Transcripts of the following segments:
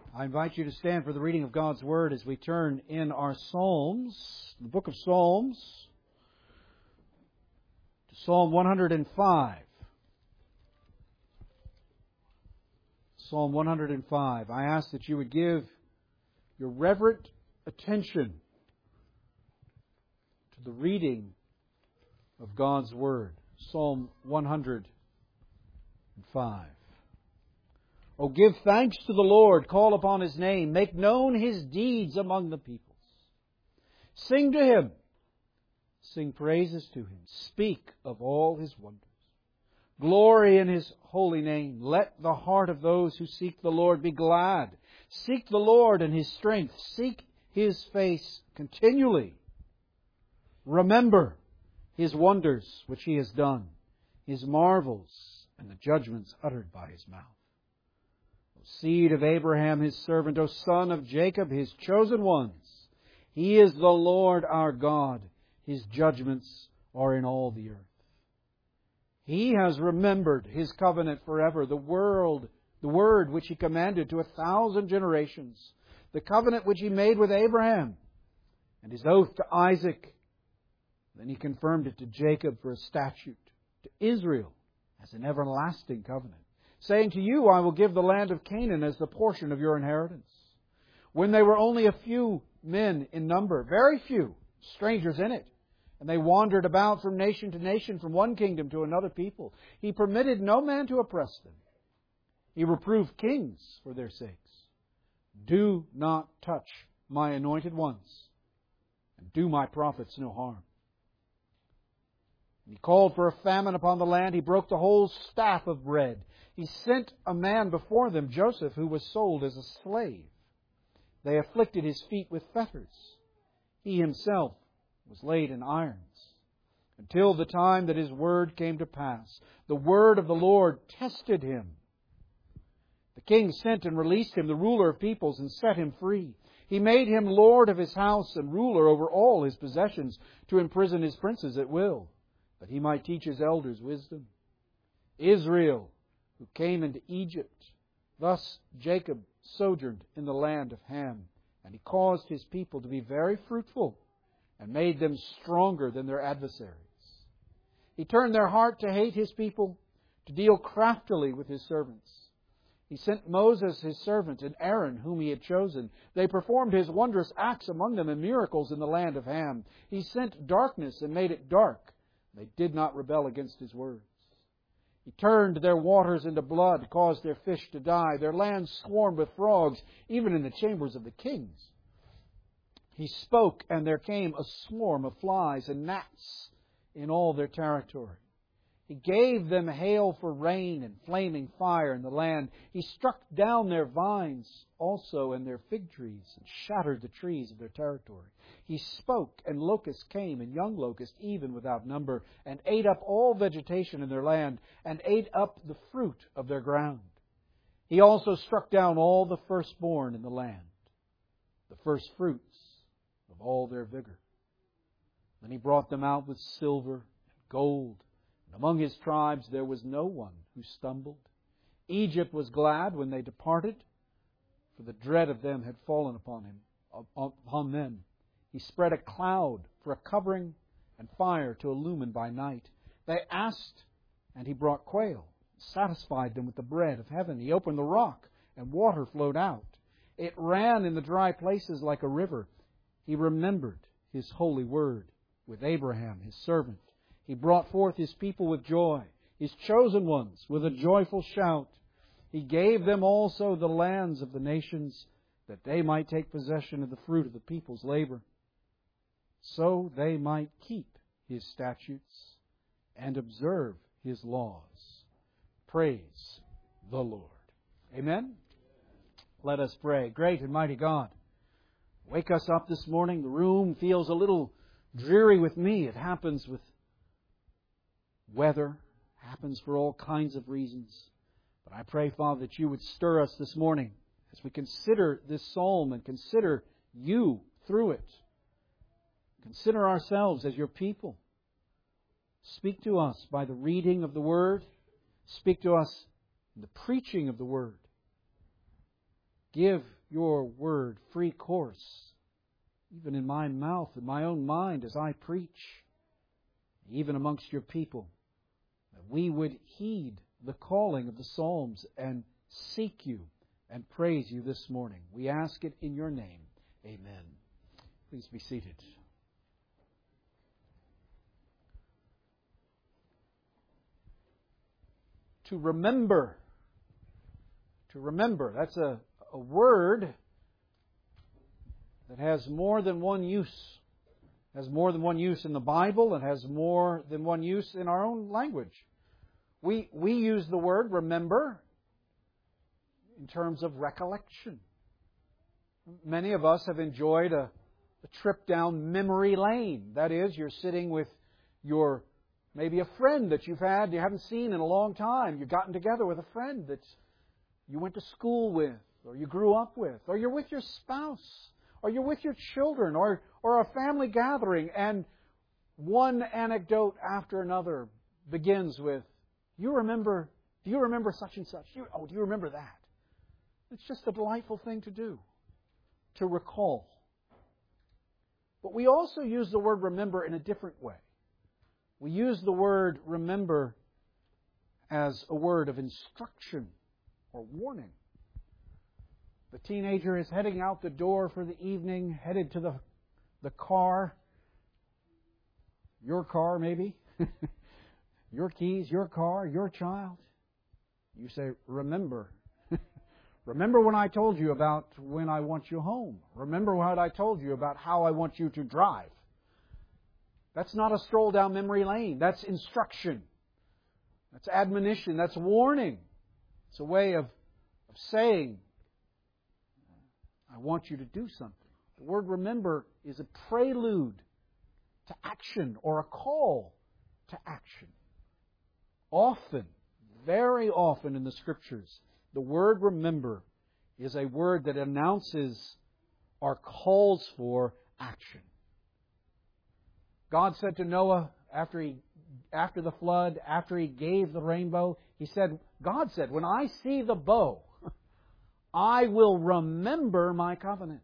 I invite you to stand for the reading of God's Word as we turn in our Psalms, the book of Psalms, to Psalm 105. Psalm 105. I ask that you would give your reverent attention to the reading of God's Word. Psalm 105. Oh, give thanks to the Lord, call upon His name, make known His deeds among the peoples. Sing to Him, sing praises to Him, speak of all His wonders. Glory in His holy name. Let the heart of those who seek the Lord be glad. Seek the Lord and His strength. Seek His face continually. Remember His wonders which He has done, His marvels and the judgments uttered by His mouth. O seed of Abraham, His servant, O son of Jacob, His chosen ones. He is the Lord our God. His judgments are in all the earth. He has remembered His covenant forever, the word which He commanded to 1,000 generations, the covenant which He made with Abraham, and His oath to Isaac. Then He confirmed it to Jacob for a statute, to Israel as an everlasting covenant, saying, to you I will give the land of Canaan as the portion of your inheritance. When they were only a few men in number, very few, strangers in it, and they wandered about from nation to nation, from one kingdom to another people, He permitted no man to oppress them. He reproved kings for their sakes. Do not touch my anointed ones, and do my prophets no harm. He called for a famine upon the land. He broke the whole staff of bread. He sent a man before them, Joseph, who was sold as a slave. They afflicted his feet with fetters. He himself was laid in irons, until the time that his word came to pass. The word of the Lord tested him. The king sent and released him, the ruler of peoples, and set him free. He made him lord of his house and ruler over all his possessions, to imprison his princes at will, that he might teach his elders wisdom. Israel, who came into Egypt. Thus Jacob sojourned in the land of Ham, and he caused his people to be very fruitful, and made them stronger than their adversaries. He turned their heart to hate His people, to deal craftily with His servants. He sent Moses His servant and Aaron whom He had chosen. They performed His wondrous acts among them and miracles in the land of Ham. He sent darkness and made it dark. They did not rebel against His words. He turned their waters into blood, caused their fish to die. Their land swarmed with frogs, even in the chambers of the kings. He spoke, and there came a swarm of flies and gnats in all their territory. He gave them hail for rain and flaming fire in the land. He struck down their vines also and their fig trees, and shattered the trees of their territory. He spoke, and locusts came, and young locusts even without number, and ate up all vegetation in their land, and ate up the fruit of their ground. He also struck down all the firstborn in the land, the first fruits of all their vigor. Then He brought them out with silver and gold, and among His tribes there was no one who stumbled. Egypt was glad when they departed, for the dread of them had fallen upon them. He spread a cloud for a covering and fire to illumine by night. They asked, and He brought quail, satisfied them with the bread of heaven. He opened the rock, and water flowed out. It ran in the dry places like a river. He remembered His holy word with Abraham, His servant. He brought forth His people with joy, His chosen ones with a joyful shout. He gave them also the lands of the nations, that they might take possession of the fruit of the people's labor, so they might keep His statutes and observe His laws. Praise the Lord. Amen. Let us pray. Great and mighty God, wake us up this morning. The room feels a little dreary with me. It happens with weather, happens for all kinds of reasons. But I pray, Father, that You would stir us this morning as we consider this psalm and consider You through it. Consider ourselves as Your people. Speak to us by the reading of the Word. Speak to us in the preaching of the Word. Give your word free course, even in my mouth, in my own mind as I preach, even amongst your people, that we would heed the calling of the Psalms and seek you and praise you this morning. We ask it in your name. Amen. Please be seated. To remember. To remember. That's a word that has more than one use. Has more than one use in the Bible and has more than one use in our own language. We use the word remember in terms of recollection. Many of us have enjoyed a trip down memory lane. That is, you're sitting with maybe a friend that you haven't seen in a long time. You've gotten together with a friend that you went to school with, or you grew up with, or you're with your spouse, or you're with your children, or a family gathering, and one anecdote after another begins with, do you remember such and such? Do you remember that? It's just a delightful thing to do, to recall. But we also use the word remember in a different way. We use the word remember as a word of instruction or warning. The teenager is heading out the door for the evening, headed to the car. Your car, maybe. Your keys, your car, your child. You say, remember. Remember when I told you about when I want you home. Remember what I told you about how I want you to drive. That's not a stroll down memory lane. That's instruction. That's admonition. That's warning. It's a way of saying, I want you to do something. The word remember is a prelude to action or a call to action. Often, very often in the Scriptures, the word remember is a word that announces or calls for action. God said to Noah after the flood, after He gave the rainbow, God said, when I see the bow, I will remember my covenant.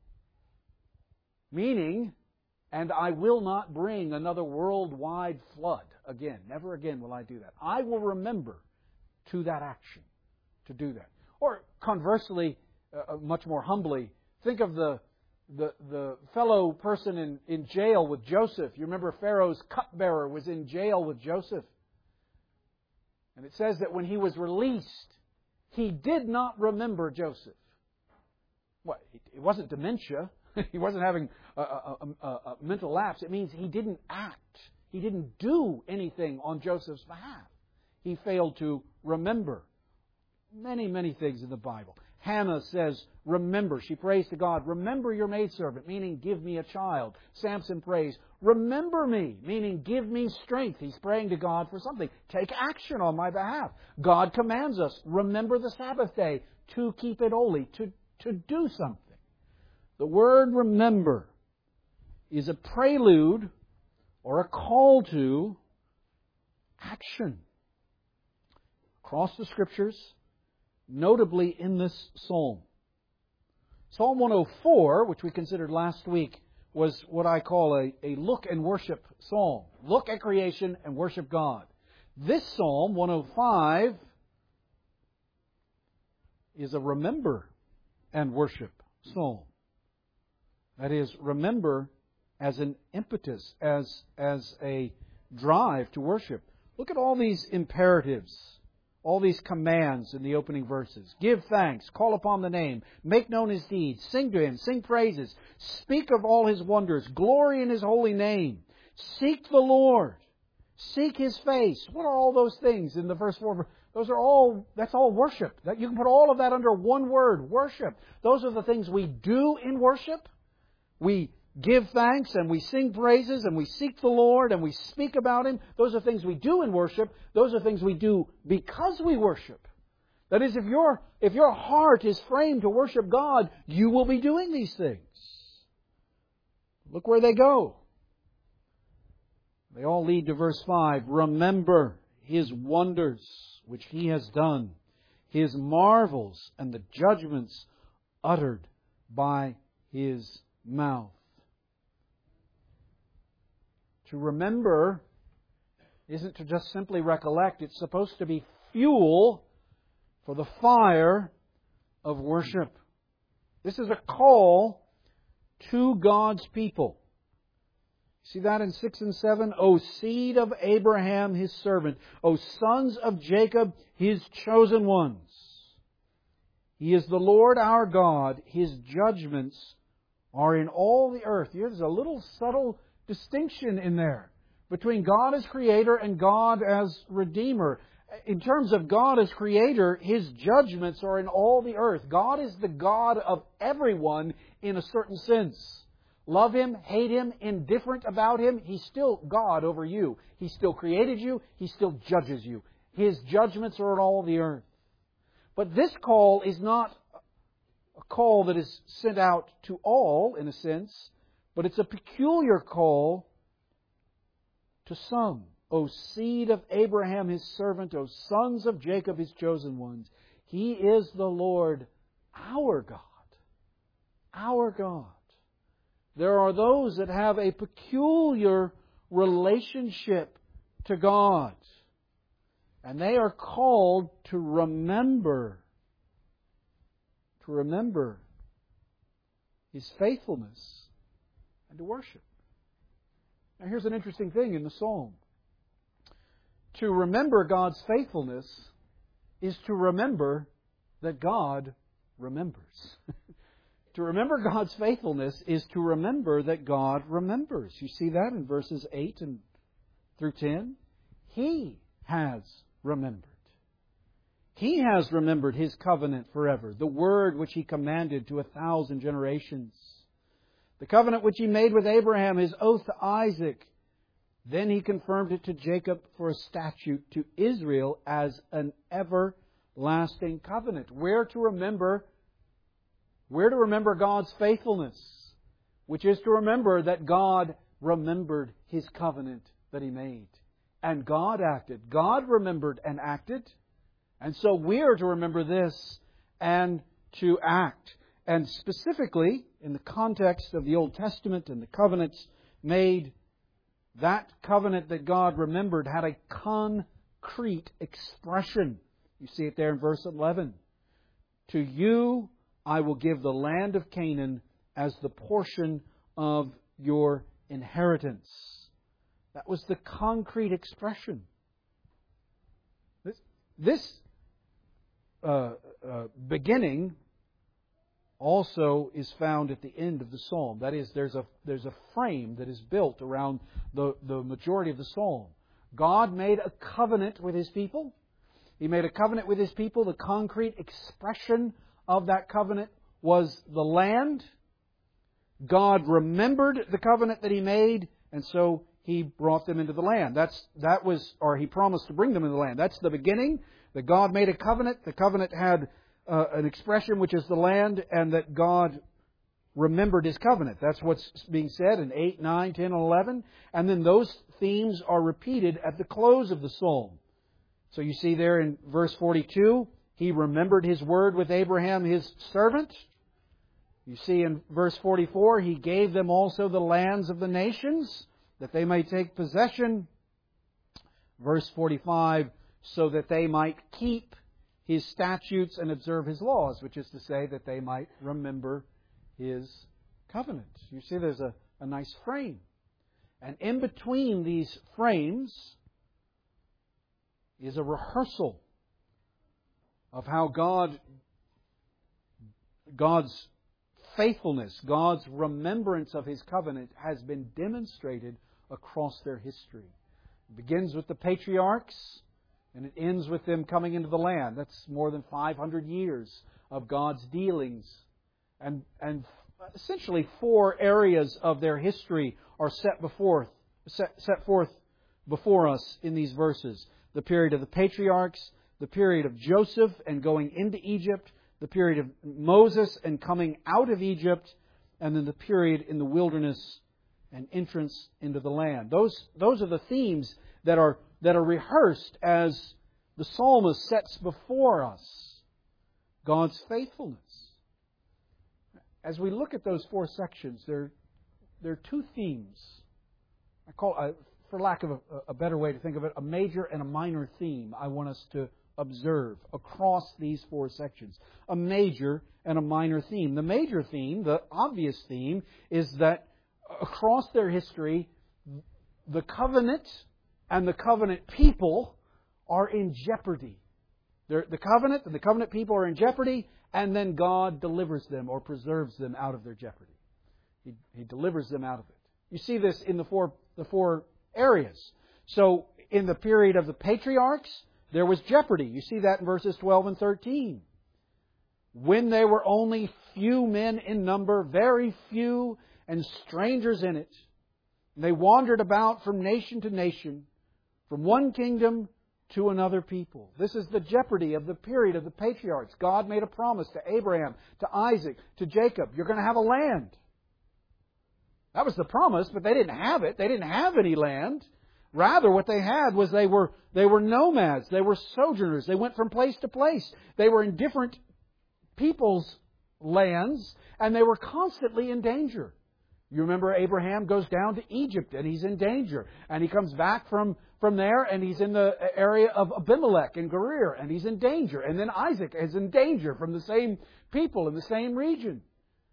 Meaning, and I will not bring another worldwide flood again. Never again will I do that. I will remember to that action to do that. Or conversely, much more humbly, think of the fellow person in jail with Joseph. You remember Pharaoh's cupbearer was in jail with Joseph. And it says that when he was released, he did not remember Joseph. What? It wasn't dementia. He wasn't having a mental lapse. It means he didn't act. He didn't do anything on Joseph's behalf. He failed to remember. Many, many things in the Bible. Hannah says, remember. She prays to God, remember your maidservant, meaning give me a child. Samson prays, remember me, meaning give me strength. He's praying to God for something. Take action on my behalf. God commands us, remember the Sabbath day, to keep it holy, to do something. The word remember is a prelude or a call to action. Across the Scriptures, notably in this psalm. Psalm 104, which we considered last week, was what I call a look and worship psalm. Look at creation and worship God. This psalm, 105, is a remember and worship psalm. That is, remember as an impetus, as a drive to worship. Look at all these imperatives, all these commands in the opening verses. Give thanks, call upon the name, make known His deeds, sing to Him, sing praises, speak of all His wonders, glory in His holy name, seek the Lord, seek His face. What are all those things in the verse 4? That's all worship. You can put all of that under one word, worship. Those are the things we do in worship. We give thanks and we sing praises and we seek the Lord and we speak about Him. Those are things we do in worship. Those are things we do because we worship. That is, if your heart is framed to worship God, you will be doing these things. Look where they go. They all lead to verse 5. Remember His wonders which He has done, His marvels and the judgments uttered by His mouth. To remember isn't to just simply recollect. It's supposed to be fuel for the fire of worship. This is a call to God's people. See that in 6 and 7? O seed of Abraham, His servant. O sons of Jacob, His chosen ones. He is the Lord our God. His judgments are in all the earth. There's a little subtle distinction in there between God as Creator and God as Redeemer. In terms of God as Creator, His judgments are in all the earth. God is the God of everyone in a certain sense. Love Him, hate Him, indifferent about Him, He's still God over you. He still created you. He still judges you. His judgments are in all the earth. But this call is not a call that is sent out to all, in a sense, but it's a peculiar call to some. O seed of Abraham, His servant, O sons of Jacob, His chosen ones. He is the Lord, our God. Our God. There are those that have a peculiar relationship to God. And they are called to remember. To remember His faithfulness and to worship. Now here's an interesting thing in the Psalm. To remember God's faithfulness is to remember that God remembers. To remember God's faithfulness is to remember that God remembers. You see that in verses 8 and through 10? He has remembered. He has remembered His covenant forever, the word which He commanded to 1,000 generations. The covenant which He made with Abraham, His oath to Isaac. Then He confirmed it to Jacob for a statute, to Israel as an everlasting covenant. Where to remember God's faithfulness, which is to remember that God remembered His covenant that He made. And God acted. God remembered and acted. And so we are to remember this and to act. And specifically, in the context of the Old Testament and the covenants made, that covenant that God remembered had a concrete expression. You see it there in verse 11. To you I will give the land of Canaan as the portion of your inheritance. That was the concrete expression. This beginning also is found at the end of the psalm. That is, there's a frame that is built around the majority of the psalm. God made a covenant with His people. He made a covenant with His people. The concrete expression of that covenant was the land. God remembered the covenant that He made, and so He brought them into the land. He promised to bring them into the land. That's the beginning. That God made a covenant. The covenant had an expression which is the land, and that God remembered His covenant. That's what's being said in 8, 9, 10, and 11. And then those themes are repeated at the close of the psalm. So you see there in verse 42, He remembered His word with Abraham, His servant. You see in verse 44, He gave them also the lands of the nations, that they may take possession. Verse 45, so that they might keep His statutes and observe His laws, which is to say that they might remember His covenant. You see there's a nice frame. And in between these frames is a rehearsal of how God's faithfulness, God's remembrance of His covenant has been demonstrated across their history. It begins with the patriarchs, and it ends with them coming into the land. That's more than 500 years of God's dealings. And essentially 4 areas of their history are set forth before us in these verses. The period of the patriarchs, the period of Joseph and going into Egypt, the period of Moses and coming out of Egypt, and then the period in the wilderness and entrance into the land. Those are the themes that are rehearsed as the psalmist sets before us God's faithfulness. as we look at those 4 sections, there are 2 themes. I call, for lack of a better way to think of it, a major and a minor theme I want us to observe across these 4 sections. A major and a minor theme. The major theme, the obvious theme, is that across their history, the covenant and the covenant people are in jeopardy. The covenant and the covenant people are in jeopardy, and then God delivers them or preserves them out of their jeopardy. He delivers them out of it. You see this in the four areas. So, in the period of the patriarchs, there was jeopardy. You see that in verses 12 and 13. When they were only few men in number, very few, and strangers in it, they wandered about from nation to nation, from one kingdom to another people. This is the jeopardy of the period of the patriarchs. God made a promise to Abraham, to Isaac, to Jacob. You're going to have a land. That was the promise, but they didn't have it. They didn't have any land. Rather, what they had was they were nomads. They were sojourners. They went from place to place. They were in different people's lands, and they were constantly in danger. You remember Abraham goes down to Egypt, and he's in danger. And he comes back from there, and he's in the area of Abimelech and Gerar, and he's in danger. And then Isaac is in danger from the same people in the same region.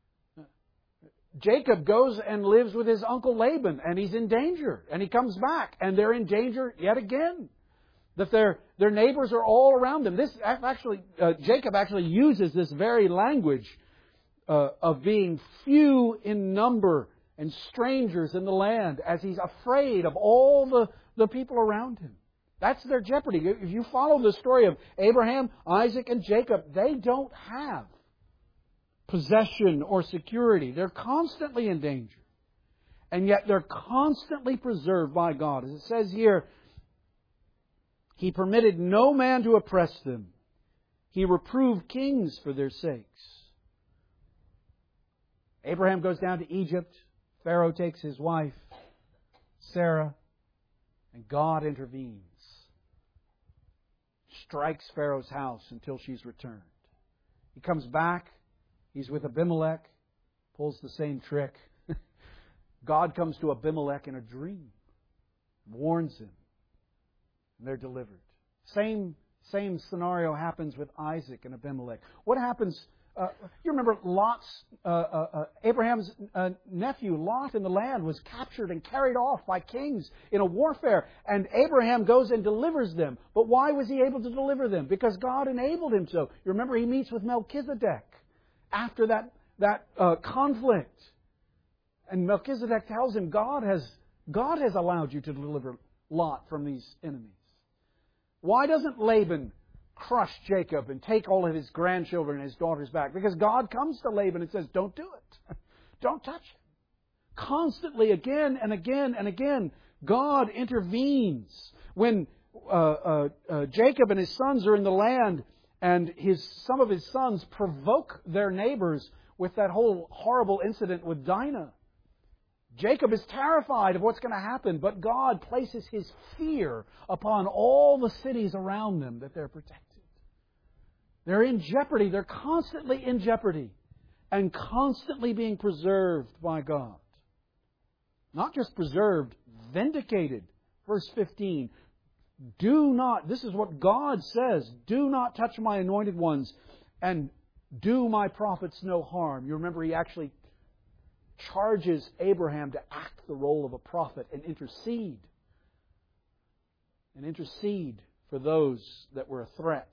Jacob goes and lives with his uncle Laban, and he's in danger. And he comes back, and they're in danger yet again. That their neighbors are all around them. This actually, Jacob actually uses this very language of being few in number and strangers in the land, as he's afraid of all the people around him. That's their jeopardy. If you follow the story of Abraham, Isaac, and Jacob, they don't have possession or security. They're constantly in danger. And yet they're constantly preserved by God. As it says here, He permitted no man to oppress them. He reproved kings for their sakes. Abraham goes down to Egypt. Pharaoh takes his wife, Sarah, and God intervenes. Strikes Pharaoh's house until she's returned. He comes back. He's with Abimelech. Pulls the same trick. God comes to Abimelech in a dream. Warns him. And they're delivered. Same scenario happens with Isaac and Abimelech. What happens? You remember Abraham's nephew Lot in the land was captured and carried off by kings in a warfare. And Abraham goes and delivers them. But why was he able to deliver them? Because God enabled him so. You remember he meets with Melchizedek after that conflict. And Melchizedek tells him, God has allowed you to deliver Lot from these enemies. Why doesn't Laban crush Jacob and take all of his grandchildren and his daughters back? Because God comes to Laban and says, don't do it. Don't touch him. Constantly, again and again and again, God intervenes. When Jacob and his sons are in the land, and some of his sons provoke their neighbors with that whole horrible incident with Dinah. Jacob is terrified of what's going to happen, but God places His fear upon all the cities around them that they're protected. They're in jeopardy. They're constantly in jeopardy and constantly being preserved by God. Not just preserved, vindicated. Verse 15. Do not, this is what God says, do not touch my anointed ones and do my prophets no harm. You remember He actually charges Abraham to act the role of a prophet and intercede. And intercede for those that were a threat.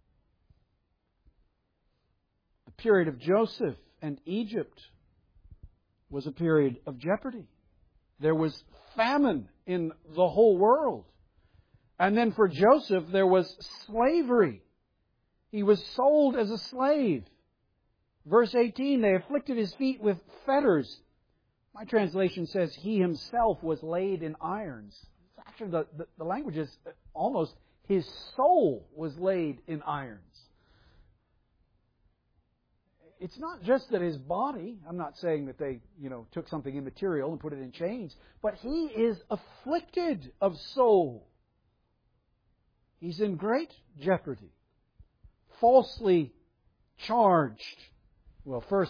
The period of Joseph and Egypt was a period of jeopardy. There was famine in the whole world. And then for Joseph, there was slavery. He was sold as a slave. Verse 18, they afflicted his feet with fetters. My translation says he himself was laid in irons. Actually, the language is almost his soul was laid in irons. It's not just that his body, I'm not saying that they, took something immaterial and put it in chains, but he is afflicted of soul. He's in great jeopardy. Falsely charged well, first,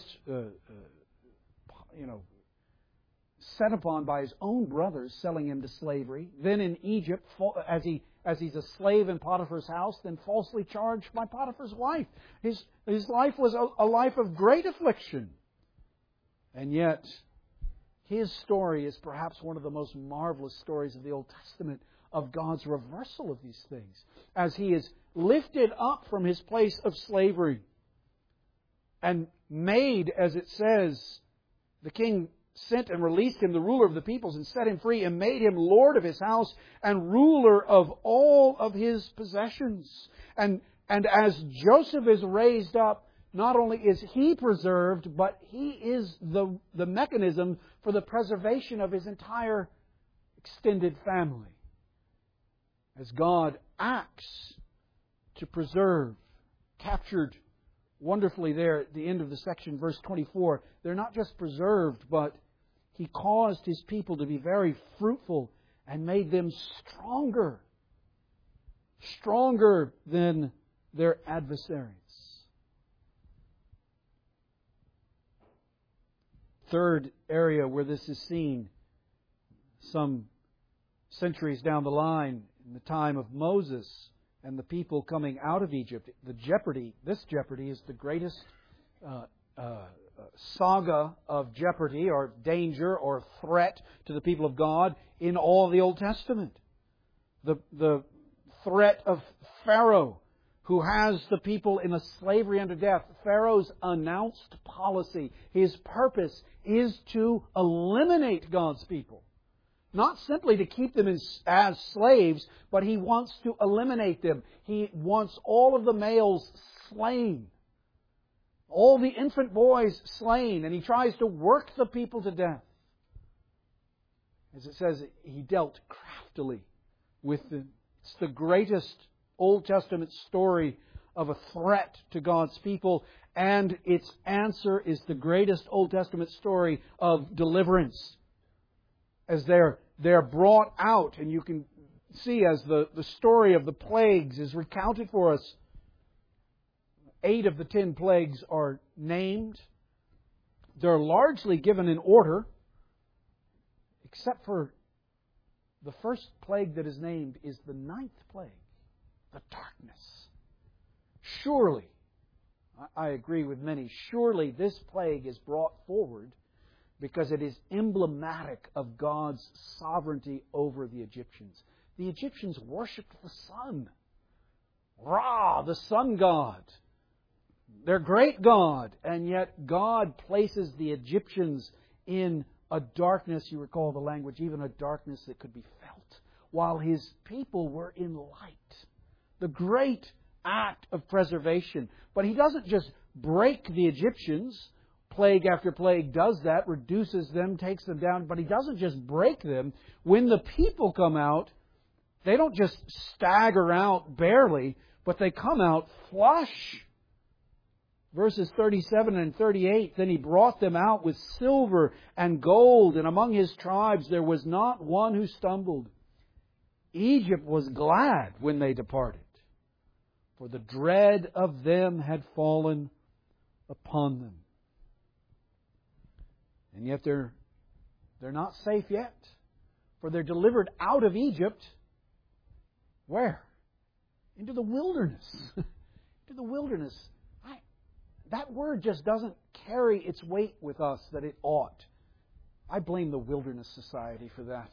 set upon by his own brothers, selling him to slavery. Then in Egypt, as he's a slave in Potiphar's house, then falsely charged by Potiphar's wife. His life was a life of great affliction. And yet, his story is perhaps one of the most marvelous stories of the Old Testament of God's reversal of these things, as he is lifted up from his place of slavery and made, as it says, the king sent and released him, the ruler of the peoples, and set him free, and made him Lord of his house and ruler of all of his possessions. And as Joseph is raised up, not only is he preserved, but he is the mechanism for the preservation of his entire extended family. As God acts to preserve, captured wonderfully there at the end of the section, verse 24, they're not just preserved, but He caused His people to be very fruitful and made them stronger. Stronger than their adversaries. Third area where this is seen, some centuries down the line, in the time of Moses and the people coming out of Egypt, this jeopardy is the greatest saga of jeopardy or danger or threat to the people of God in all the Old Testament. The threat of Pharaoh, who has the people in a slavery unto death. Pharaoh's announced policy, his purpose is to eliminate God's people. Not simply to keep them as slaves, but he wants to eliminate them. He wants all of the males slain. All the infant boys slain. And he tries to work the people to death. As it says, he dealt craftily with them. It's the greatest Old Testament story of a threat to God's people. And its answer is the greatest Old Testament story of deliverance. As they're brought out, and you can see as the story of the plagues is recounted for us. 8 of the 10 plagues are named. They're largely given in order, except for the first plague that is named is the 9th plague, the darkness. Surely, I agree with many, surely this plague is brought forward because it is emblematic of God's sovereignty over the Egyptians. The Egyptians worshipped the sun. Ra, the sun god. Their great god. And yet God places the Egyptians in a darkness, you recall the language, even a darkness that could be felt, while His people were in light. The great act of preservation. But He doesn't just break the Egyptians. Plague after plague does that, reduces them, takes them down. But He doesn't just break them. When the people come out, they don't just stagger out barely, but they come out flush. Verses 37 and 38, then He brought them out with silver and gold, and among His tribes there was not one who stumbled. Egypt was glad when they departed, for the dread of them had fallen upon them. And yet they're not safe yet. For they're delivered out of Egypt. Where? Into the wilderness. Into the wilderness. That word just doesn't carry its weight with us that it ought. I blame the Wilderness Society for that.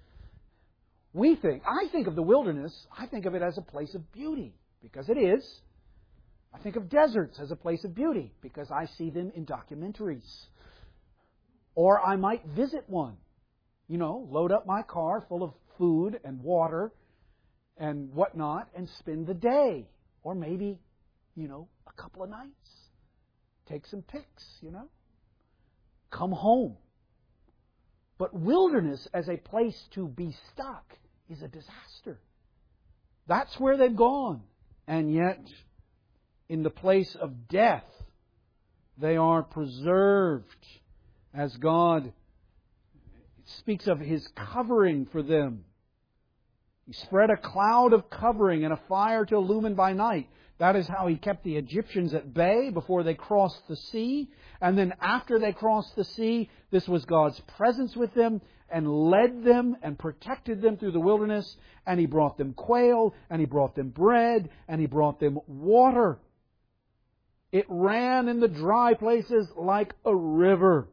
I think of the wilderness, I think of it as a place of beauty, because it is. I think of deserts as a place of beauty, because I see them in documentaries. Or I might visit one. Load up my car full of food and water and whatnot and spend the day. Or maybe, a couple of nights. Take some pics, Come home. But wilderness as a place to be stuck is a disaster. That's where they've gone. And yet, in the place of death, they are preserved. As God speaks of His covering for them. He spread a cloud of covering and a fire to illumine by night. That is how He kept the Egyptians at bay before they crossed the sea. And then after they crossed the sea, this was God's presence with them and led them and protected them through the wilderness. And He brought them quail, and He brought them bread, and He brought them water. It ran in the dry places like a river.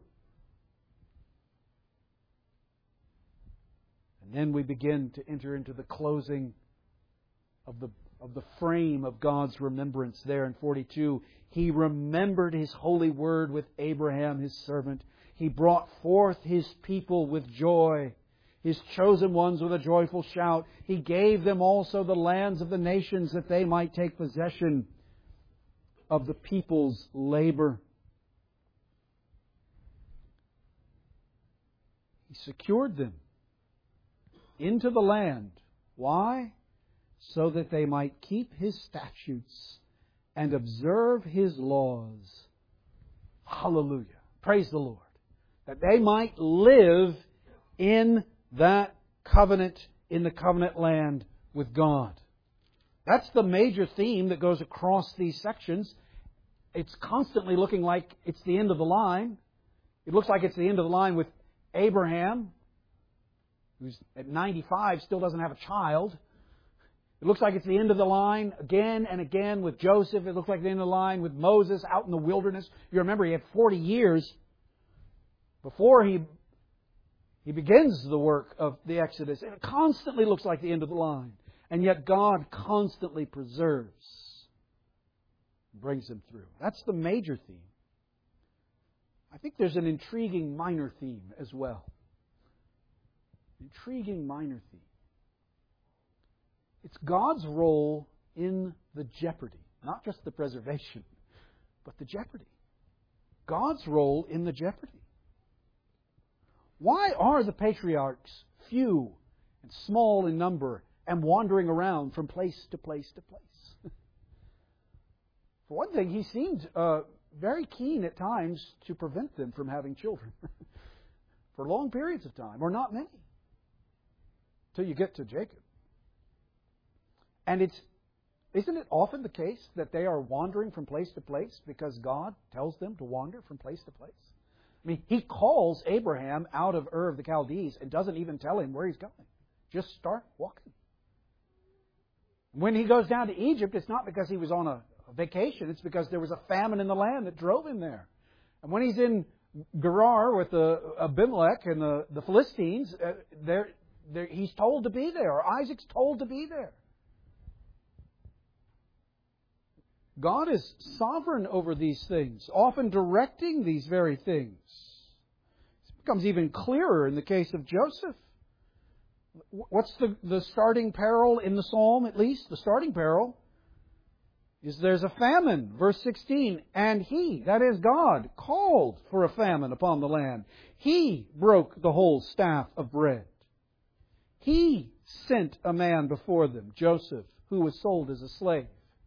And then we begin to enter into the closing of the frame of God's remembrance there in 42. He remembered His holy word with Abraham, His servant. He brought forth His people with joy, His chosen ones with a joyful shout. He gave them also the lands of the nations that they might take possession of the people's labor. He secured them into the land. Why? So that they might keep His statutes and observe His laws. Hallelujah. Praise the Lord. That they might live in that covenant, in the covenant land with God. That's the major theme that goes across these sections. It's constantly looking like it's the end of the line. It looks like it's the end of the line with Abraham, who's at 95, still doesn't have a child. It looks like it's the end of the line again and again with Joseph. It looks like the end of the line with Moses out in the wilderness. You remember he had 40 years before he begins the work of the Exodus. It constantly looks like the end of the line. And yet God constantly preserves, brings him through. That's the major theme. I think there's an intriguing minor theme as well. Intriguing minor theme. It's God's role in the jeopardy. Not just the preservation, but the jeopardy. God's role in the jeopardy. Why are the patriarchs few and small in number and wandering around from place to place to place? For one thing, He seemed very keen at times to prevent them from having children for long periods of time, or not many, till you get to Jacob. And isn't it often the case that they are wandering from place to place because God tells them to wander from place to place? I mean, He calls Abraham out of Ur of the Chaldees and doesn't even tell him where he's going. Just start walking. When he goes down to Egypt, it's not because he was on a vacation. It's because there was a famine in the land that drove him there. And when he's in Gerar with Abimelech and the Philistines, he's told to be there, or Isaac's told to be there. God is sovereign over these things, often directing these very things. It becomes even clearer in the case of Joseph. What's the starting peril in the psalm, at least? The starting peril is there's a famine. Verse 16, and He, that is God, called for a famine upon the land. He broke the whole staff of bread. He sent a man before them, Joseph, who was sold as a slave.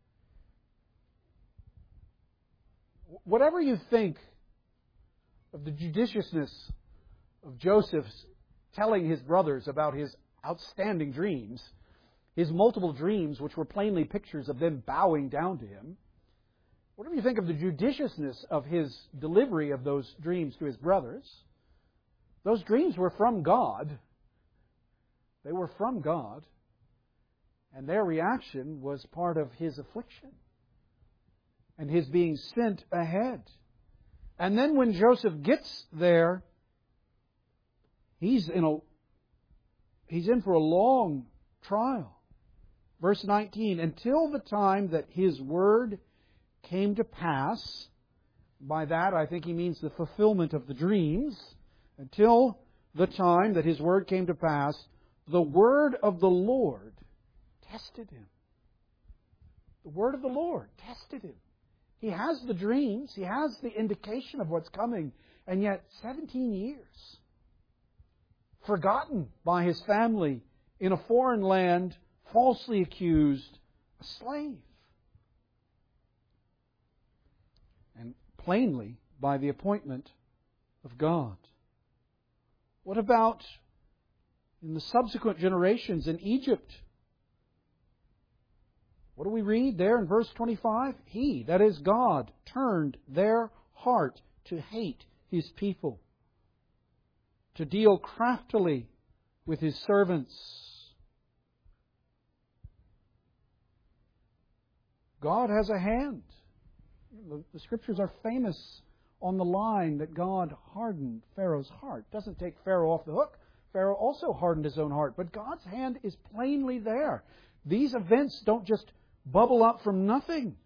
Whatever you think of the judiciousness of Joseph's telling his brothers about his outstanding dreams, his multiple dreams, which were plainly pictures of them bowing down to him, whatever you think of the judiciousness of his delivery of those dreams to his brothers, those dreams were from God. They were from God, and their reaction was part of His affliction and His being sent ahead. And then when Joseph gets there, he's in for a long trial. Verse 19, until the time that His word came to pass. By that, I think he means the fulfillment of the dreams. Until the time that His word came to pass, the word of the Lord tested him. The word of the Lord tested him. He has the dreams. He has the indication of what's coming. And yet, 17 years. Forgotten by his family in a foreign land, falsely accused, a slave. And plainly by the appointment of God. What about in the subsequent generations in Egypt. What do we read there in verse 25? He, that is God, turned their heart to hate His people, to deal craftily with His servants. God has a hand. The Scriptures are famous on the line that God hardened Pharaoh's heart. Doesn't take Pharaoh off the hook. Pharaoh also hardened his own heart. But God's hand is plainly there. These events don't just bubble up from nothing.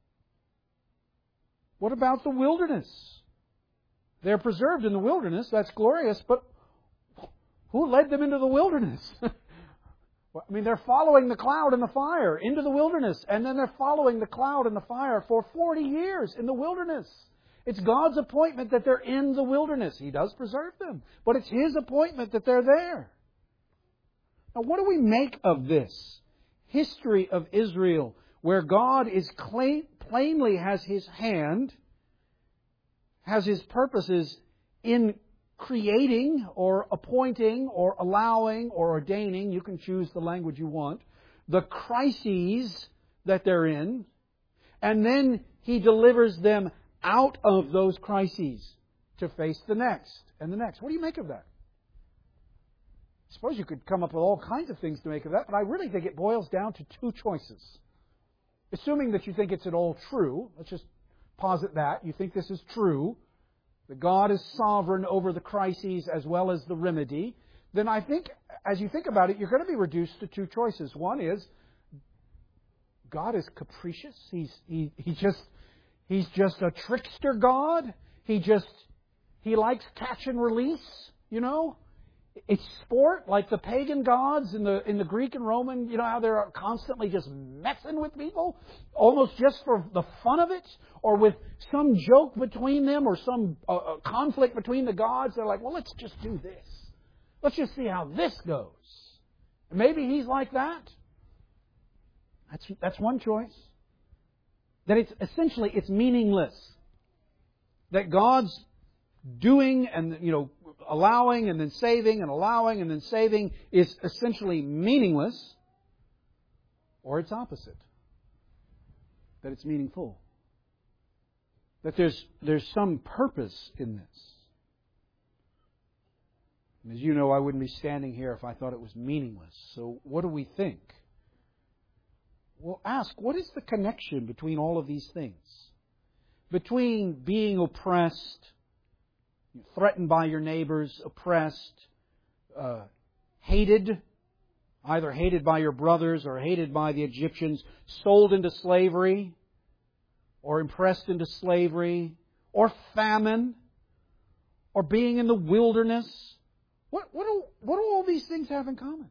What about the wilderness? They're preserved in the wilderness. That's glorious. But who led them into the wilderness? I mean, they're following the cloud and the fire into the wilderness. And then they're following the cloud and the fire for 40 years in the wilderness. It's God's appointment that they're in the wilderness. He does preserve them. But it's His appointment that they're there. Now, what do we make of this history of Israel, where God is plainly has His hand, has His purposes in creating or appointing or allowing or ordaining, you can choose the language you want, the crises that they're in, and then He delivers them out of those crises to face the next and the next. What do you make of that? I suppose you could come up with all kinds of things to make of that, but I really think it boils down to two choices. Assuming that you think it's at all true, let's just posit that, you think this is true, that God is sovereign over the crises as well as the remedy, then I think, as you think about it, you're going to be reduced to two choices. One is, God is capricious. He's just a trickster God. He likes catch and release, you know. It's sport, like the pagan gods in the Greek and Roman, you know how they're constantly just messing with people, almost just for the fun of it, or with some joke between them, or some conflict between the gods. They're like, well, let's just do this. Let's just see how this goes. Maybe He's like that. That's one choice. That it's meaningless. That God's doing and, you know, allowing and then saving and allowing and then saving is essentially meaningless. Or it's opposite. That it's meaningful. That there's some purpose in this. And as you know, I wouldn't be standing here if I thought it was meaningless. So what do we think? Well, ask, what is the connection between all of these things? Between being oppressed, threatened by your neighbors, oppressed, hated, either hated by your brothers or hated by the Egyptians, sold into slavery, or impressed into slavery, or famine, or being in the wilderness. What do all these things have in common?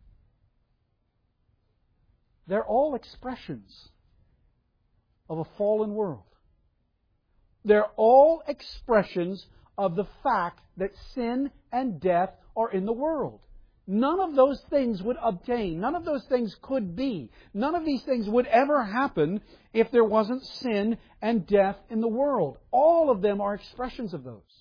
They're all expressions of a fallen world. They're all expressions of the fact that sin and death are in the world. None of those things would obtain. None of those things could be. None of these things would ever happen if there wasn't sin and death in the world. All of them are expressions of those.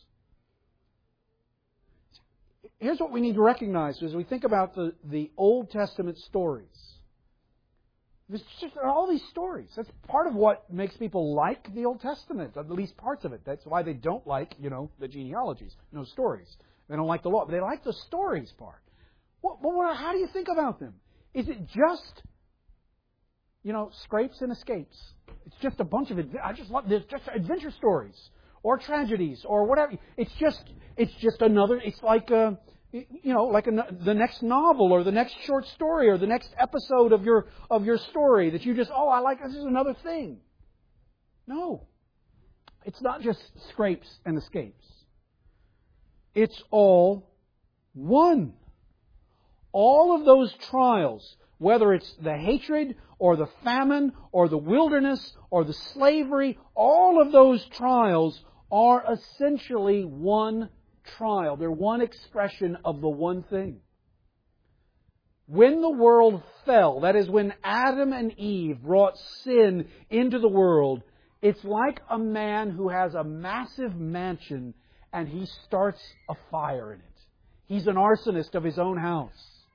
Here's what we need to recognize as we think about the Old Testament stories. There are all these stories. That's part of what makes people like the Old Testament, at least parts of it. That's why they don't like, the genealogies, stories. They don't like the law, but they like the stories part. How do you think about them? Is it just, scrapes and escapes? It's just a bunch of there's just adventure stories or tragedies or whatever. It's just another. It's like the next novel or the next short story or the next episode of your story that you just, I like this is another thing. No. It's not just scrapes and escapes. It's all one. All of those trials, whether it's the hatred or the famine or the wilderness or the slavery, all of those trials are essentially one trial. They're one expression of the one thing. When the world fell, that is when Adam and Eve brought sin into the world, it's like a man who has a massive mansion and he starts a fire in it. He's an arsonist of his own house.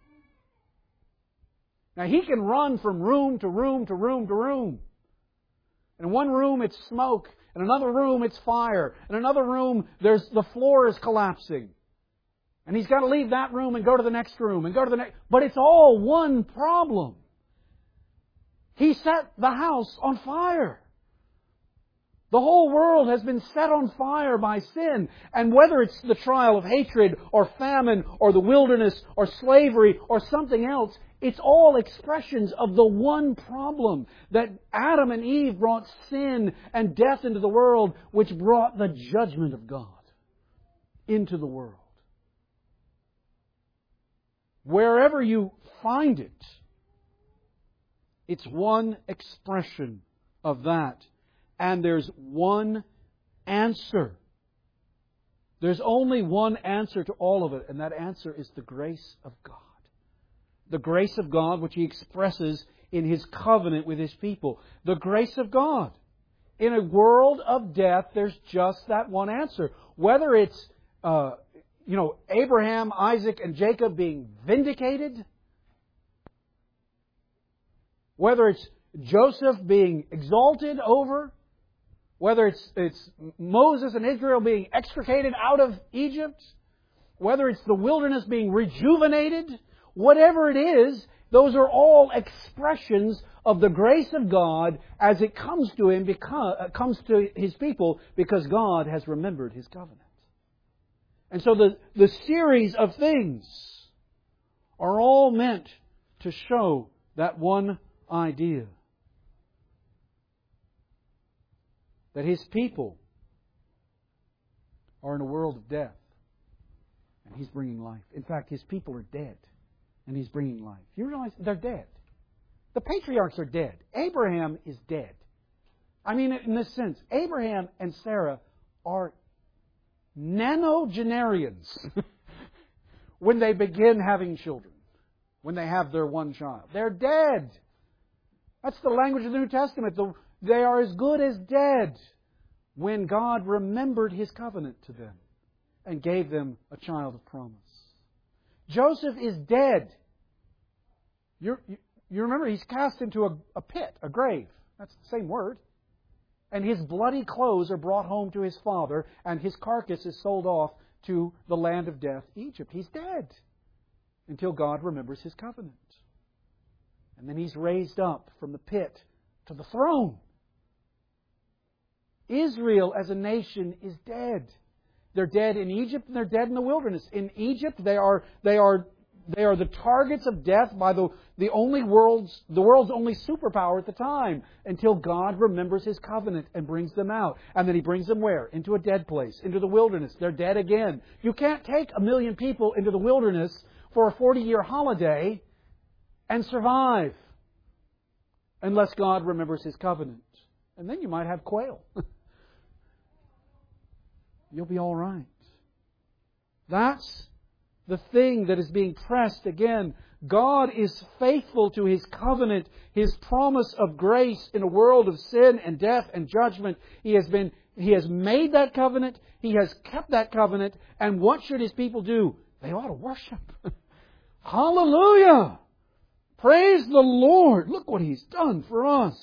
Now he can run from room to room to room to room. In one room it's smoke. In another room it's fire. In another room the floor is collapsing. And he's got to leave that room and go to the next room and go to the next. But it's all one problem. He set the house on fire. The whole world has been set on fire by sin. And whether it's the trial of hatred or famine or the wilderness or slavery or something else, it's all expressions of the one problem that Adam and Eve brought sin and death into the world, which brought the judgment of God into the world. Wherever you find it, it's one expression of that. And there's one answer. There's only one answer to all of it, and that answer is the grace of God. The grace of God which He expresses in His covenant with His people. The grace of God. In a world of death, there's just that one answer. Whether it's, Abraham, Isaac, and Jacob being vindicated, whether it's Joseph being exalted over, whether it's Moses and Israel being extricated out of Egypt, whether it's the wilderness being rejuvenated, whatever it is, those are all expressions of the grace of God as it comes to Him, comes to His people, because God has remembered His covenant. And so the series of things are all meant to show that one idea. That His people are in a world of death, and He's bringing life. In fact, His people are dead, and He's bringing life. You realize they're dead. The patriarchs are dead. Abraham is dead. I mean, in this sense, Abraham and Sarah are nonagenarians when they begin having children, when they have their one child. They're dead. That's the language of the New Testament. They are as good as dead when God remembered His covenant to them and gave them a child of promise. Joseph is dead. You remember, he's cast into a pit, a grave. That's the same word. And his bloody clothes are brought home to his father, and his carcass is sold off to the land of death, Egypt. He's dead until God remembers His covenant. And then he's raised up from the pit to the throne. Israel as a nation is dead. They're dead in Egypt and they're dead in the wilderness. In Egypt, they are the targets of death by the world's only superpower at the time, until God remembers His covenant and brings them out. And then He brings them where? Into a dead place, into the wilderness. They're dead again. You can't take 1 million people into the wilderness for a 40-year holiday and survive unless God remembers His covenant. And then you might have quail. You'll be all right. That's the thing that is being pressed again. God is faithful to His covenant, His promise of grace in a world of sin and death and judgment. He has made that covenant. He has kept that covenant. And what should His people do? They ought to worship. Hallelujah! Praise the Lord! Look what He's done for us.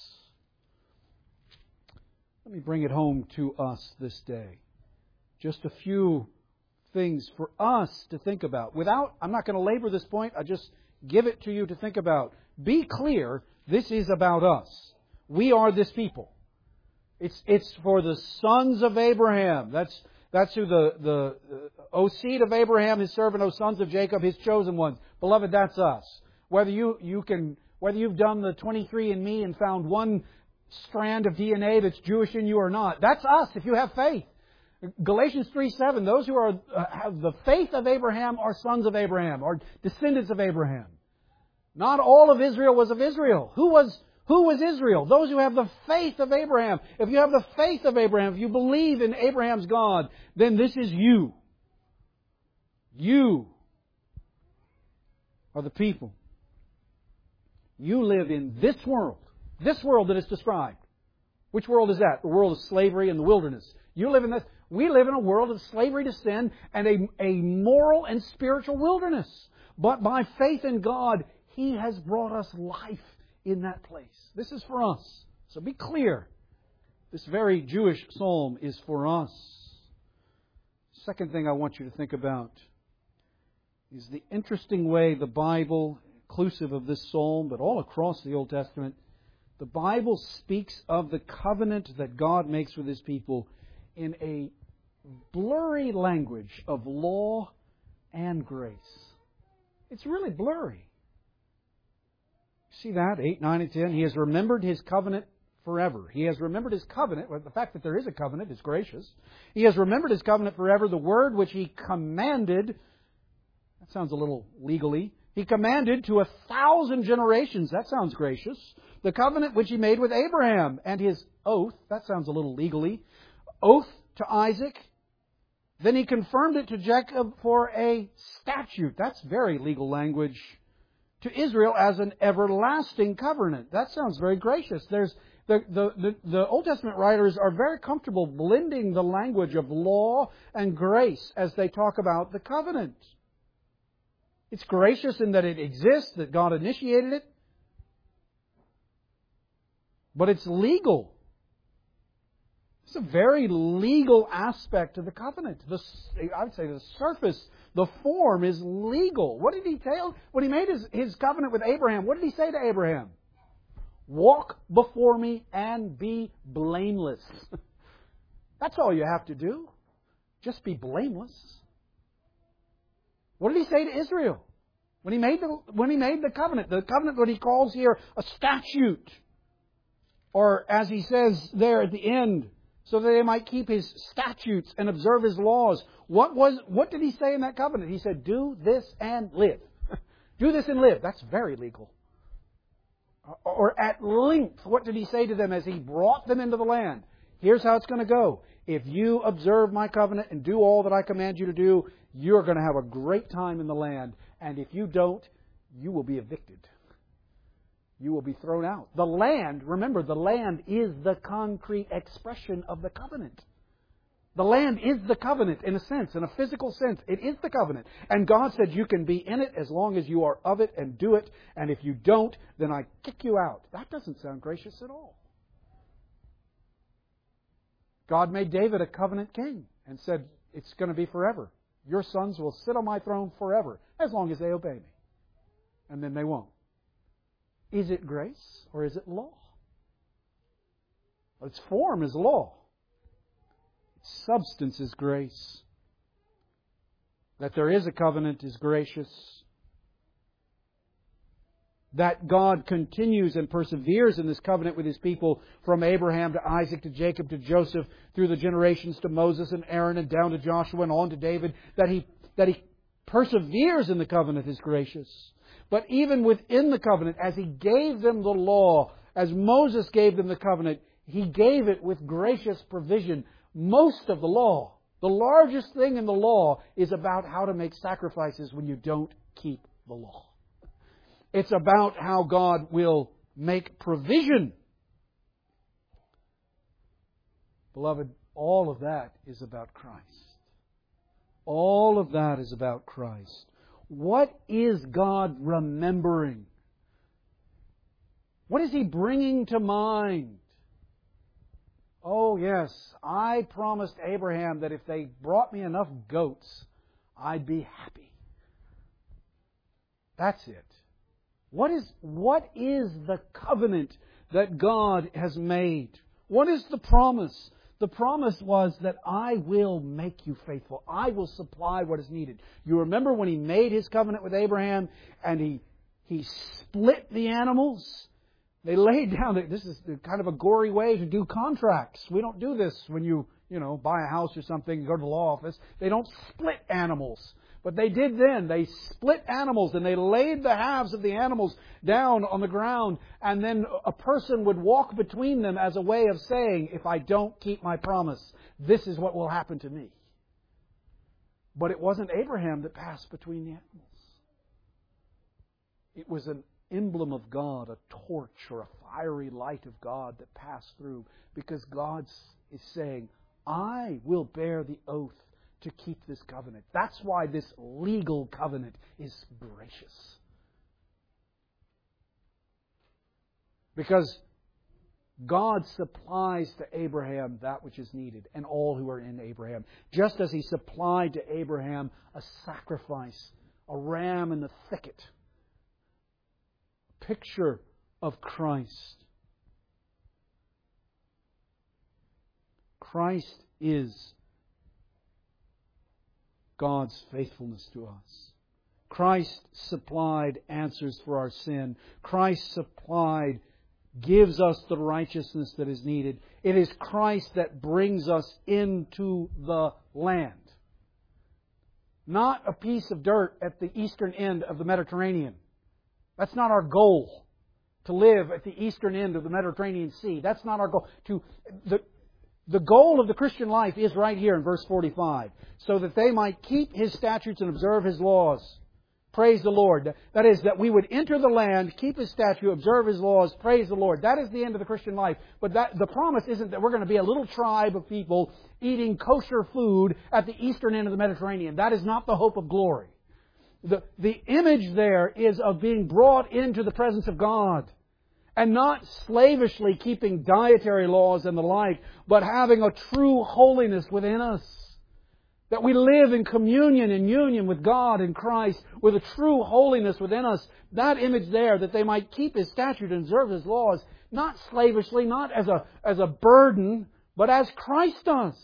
Let me bring it home to us this day. Just a few things for us to think about. I'm not going to labor this point. I just give it to you to think about. Be clear, this is about us. We are this people. It's for the sons of Abraham. That's who the O seed of Abraham, His servant, O sons of Jacob, His chosen ones. Beloved, that's us. Whether you've done the 23andMe and found one strand of DNA that's Jewish in you or not, that's us if you have faith. Galatians 3:7, those who have the faith of Abraham are sons of Abraham, are descendants of Abraham. Not all of Israel was of Israel. Who was Israel? Those who have the faith of Abraham. If you have the faith of Abraham, if you believe in Abraham's God, then this is you. You are the people. You live in this world that is described. Which world is that? The world of slavery and the wilderness. You live in this. We live in a world of slavery to sin and a moral and spiritual wilderness. But by faith in God, He has brought us life in that place. This is for us. So be clear. This very Jewish psalm is for us. Second thing I want you to think about is the interesting way the Bible, inclusive of this psalm, but all across the Old Testament, the Bible speaks of the covenant that God makes with His people in a blurry language of law and grace. It's really blurry. See that? 8, 9, and 10. He has remembered His covenant forever. He has remembered His covenant. Well, the fact that there is a covenant is gracious. He has remembered His covenant forever. The word which He commanded, that sounds a little legally. He commanded to 1,000 generations. That sounds gracious. The covenant which He made with Abraham and His oath. That sounds a little legally. Oath to Isaac. Then He confirmed it to Jacob for a statute. That's very legal language. To Israel as an everlasting covenant. That sounds very gracious. The Old Testament writers are very comfortable blending the language of law and grace as they talk about the covenant. It's gracious in that it exists, that God initiated it. But it's legal. It's a very legal aspect of the covenant. I would say the surface, the form is legal. What did He tell? When He made his covenant with Abraham, what did He say to Abraham? Walk before me and be blameless. That's all you have to do. Just be blameless. What did He say to Israel? When He made the covenant that He calls here a statute. Or as He says there at the end, so that they might keep His statutes and observe His laws. What did He say in that covenant? He said, do this and live. Do this and live. That's very legal. Or at length, what did He say to them as He brought them into the land? Here's how it's going to go. If you observe my covenant and do all that I command you to do, you're going to have a great time in the land. And if you don't, you will be evicted. You will be thrown out. The land, remember, the land is the concrete expression of the covenant. The land is the covenant in a sense, in a physical sense. It is the covenant. And God said you can be in it as long as you are of it and do it. And if you don't, then I kick you out. That doesn't sound gracious at all. God made David a covenant king and said, it's going to be forever. Your sons will sit on my throne forever as long as they obey me. And then they won't. Is it grace or is it law? Its form is law. Its substance is grace. That there is a covenant is gracious. That God continues and perseveres in this covenant with His people from Abraham to Isaac to Jacob to Joseph through the generations to Moses and Aaron and down to Joshua and on to David. That He perseveres in the covenant is gracious. But even within the covenant, as He gave them the law, as Moses gave them the covenant, He gave it with gracious provision. Most of the law, the largest thing in the law, is about how to make sacrifices when you don't keep the law. It's about how God will make provision. Beloved, all of that is about Christ. All of that is about Christ. What is God remembering? What is He bringing to mind? Oh, yes, I promised Abraham that if they brought me enough goats, I'd be happy. That's it. What is the covenant that God has made? What is the promise? The promise was that I will make you faithful. I will supply what is needed. You remember when He made His covenant with Abraham and He split the animals? They laid down, this is kind of a gory way to do contracts. We don't do this when you buy a house or something, you go to the law office. They don't split animals. But they did then. They split animals and they laid the halves of the animals down on the ground. And then a person would walk between them as a way of saying, if I don't keep my promise, this is what will happen to me. But it wasn't Abraham that passed between the animals. It was an emblem of God, a torch or a fiery light of God that passed through. Because God is saying, I will bear the oath to keep this covenant. That's why this legal covenant is gracious. Because God supplies to Abraham that which is needed, and all who are in Abraham. Just as He supplied to Abraham a sacrifice, a ram in the thicket. A picture of Christ. Christ is God's faithfulness to us. Christ supplied answers for our sin. Christ supplied, gives us the righteousness that is needed. It is Christ that brings us into the land. Not a piece of dirt at the eastern end of the Mediterranean. That's not our goal, to live at the eastern end of the Mediterranean Sea. That's not our goal. The goal of the Christian life is right here in verse 45. So that they might keep His statutes and observe His laws. Praise the Lord. That is, that we would enter the land, keep His statute, observe His laws, praise the Lord. That is the end of the Christian life. But the promise isn't that we're going to be a little tribe of people eating kosher food at the eastern end of the Mediterranean. That is not the hope of glory. The image there is of being brought into the presence of God. And not slavishly keeping dietary laws and the like, but having a true holiness within us. That we live in communion and union with God in Christ, with a true holiness within us. That image there, that they might keep His statute and observe His laws, not slavishly, not as a burden, but as Christ does.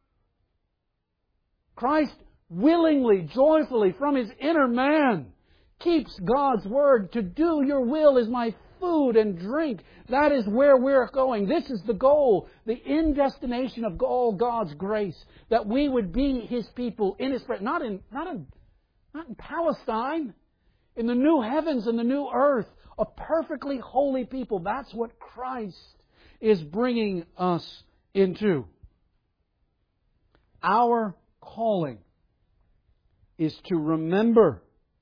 Christ willingly, joyfully, from His inner man, keeps God's Word. To do your will is my food and drink. That is where we're going. This is the goal, the end destination of all God's grace, that we would be His people in His presence. Not in Palestine, in the new heavens and the new earth, a perfectly holy people. That's what Christ is bringing us into. Our calling is to remember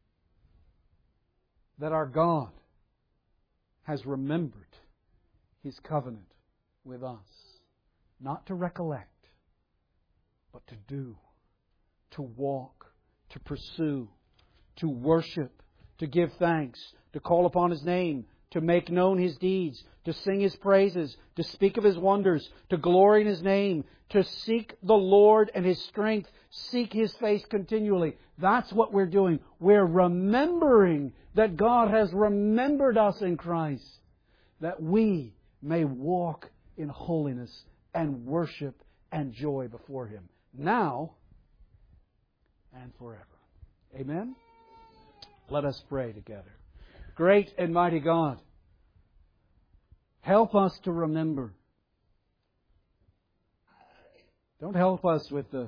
that our God has remembered His covenant with us. Not to recollect, but to do, to walk, to pursue, to worship, to give thanks, to call upon His name, to make known His deeds, to sing His praises, to speak of His wonders, to glory in His name, to seek the Lord and His strength, seek His face continually. That's what we're doing. We're remembering that God has remembered us in Christ, that we may walk in holiness and worship and joy before Him, now and forever. Amen? Let us pray together. Great and mighty God, help us to remember. Don't help us with the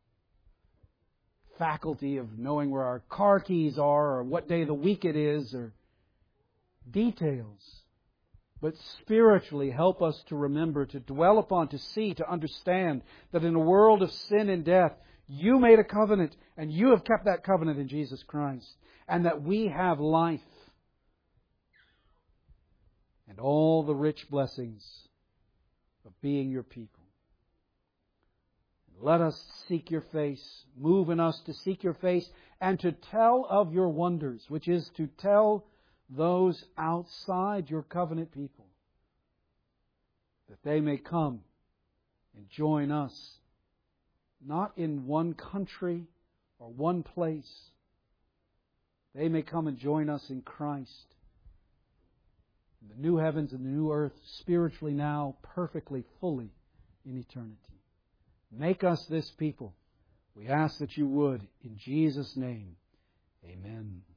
faculty of knowing where our car keys are or what day of the week it is or details. But spiritually help us to remember, to dwell upon, to see, to understand that in a world of sin and death, You made a covenant and You have kept that covenant in Jesus Christ. And that we have life and all the rich blessings of being Your people. Let us seek Your face. Move in us to seek Your face and to tell of Your wonders, which is to tell those outside Your covenant people, that they may come and join us, not in one country or one place. They may come and join us in Christ, in the new heavens and the new earth, spiritually now, perfectly, fully in eternity. Make us this people. We ask that You would. In Jesus' name, amen.